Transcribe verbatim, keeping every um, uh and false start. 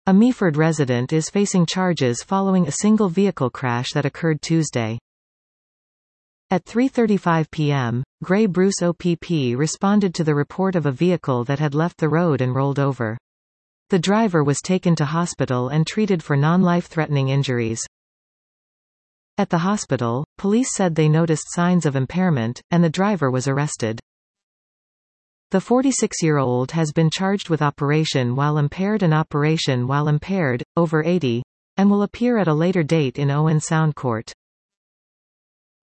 A Meaford resident is facing charges following a single vehicle crash that occurred Tuesday. At three thirty-five p m, Grey Bruce O P P responded to the report of a vehicle that had left the road and rolled over. The driver was taken to hospital and treated for non-life-threatening injuries. At the hospital, police said they noticed signs of impairment, and the driver was arrested. The forty-six-year-old has been charged with operation while impaired and operation while impaired, over eighty, and will appear at a later date in Owen Sound Court.